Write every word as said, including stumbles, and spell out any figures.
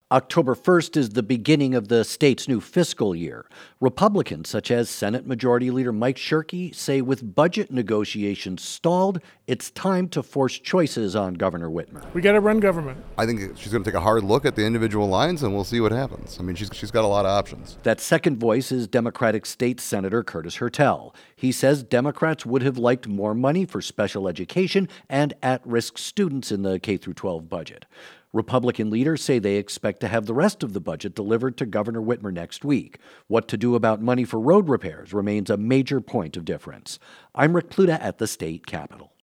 October first is the beginning of the state's new fiscal year. Republicans, such as Senate Majority Leader Mike Shirkey, say with budget negotiations stalled, it's time to force choices on Governor Whitmer. We got to run government. I think she's going to take a hard look at the individual lines, and we'll see what happens. I mean, she's she's got a lot of options. That second voice is Democratic State Senator Curtis Hertel. He says Democrats would have liked more money for special education and at-risk students in the K through twelve budget. Republican leaders say they expect to have the rest of the budget delivered to Governor Whitmer next week. What to do about money for road repairs remains a major point of difference. I'm Rick Pluta at the state capitol.